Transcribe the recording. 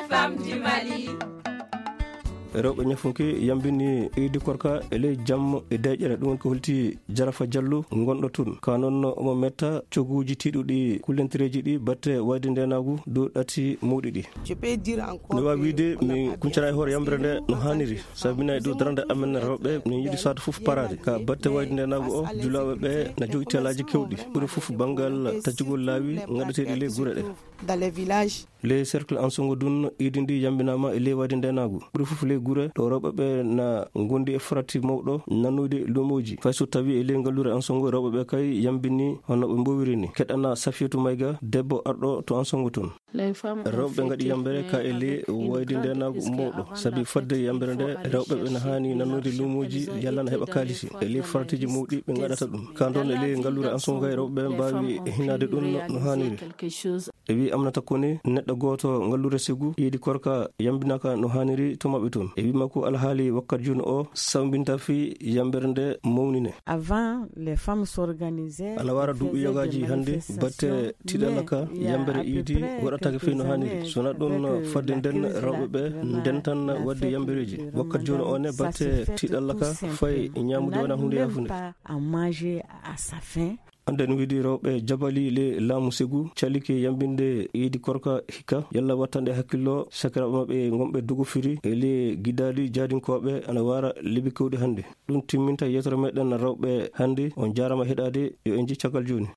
femmes du Mali. rewɓe ñafunki yambini idi korka e ley jamma e deƴƴere ɗum ko holti Jarafa Diallo gonɗo tun ka noon omo metta coguji tiɗuɗi kullentereji ɗi batte wayde ndenagu dow ɗati mawɗi ɗi. mi wawi wiide mi kuncana e hoore yambere nde no hanniri sabi mina e dow darande amen rewɓe min yiiɗi sawata foof parade ka batte wayde ndenagu o julaɓe ɓe na jogui telaji kewɗi ɓuuri foof banggal tajjugol laawi gaɗeteɗi ley guure ɗe les cercle Ansongo dun idi ndi yambinama e ley wayde ndenagu ɓuuri foof ley guure ɗo rewɓe ɓe na gondi e frati mawɗo nanoyde lumoji fay so tawi e ley ngallure Ansongo rewɓe ɓe kay yambini hono ɓe mbowiri ni keɗana Safiatou Mayga debbo arɗo to Ansongo toon. rewɓe gaɗi yambere ka e ley wayde ndenagu mawɗo sabi fadde yambere nde rewɓe ɓe ne hani nanoyde lumoji yallana heeɓa kalisi e ley fratiji mawɗi ɓe gaɗata ɗum ka ɗon e ley ngallure Ansongo kay rewɓe ɓe mbawi hinade ɗum no hanniri. e wi amnata kone neɗɗo goto ngallure Ségu yiidi korka yambinaka no hanniri to maɓɓe toon e wima ko alhaali wakkati joni o sambinta fi yambere nde mawnine. ana wara duuɓi yogaji hannde batte tiɗalaka yambere iidi waɗatake fi no hanniri sona ɗum fadde nden rewɓe ɓe nden tan wadde yambereji wakkati joni o ne batte tiɗallaka fay ñamude wona hunde yafude. ande no wiidi rewɓe jabali le laamu Ségu calike yambinde yiidi korka hikka yalla wattande hakkillo sakiraɓe maɓɓe gonɓe dogofiri e le guidali jaadinkoɓe ana wara lebi kewɗi hannde ɗum timminta yewtere meɗen rewɓe hannde on jarama heɗade yo en jii caggal joni.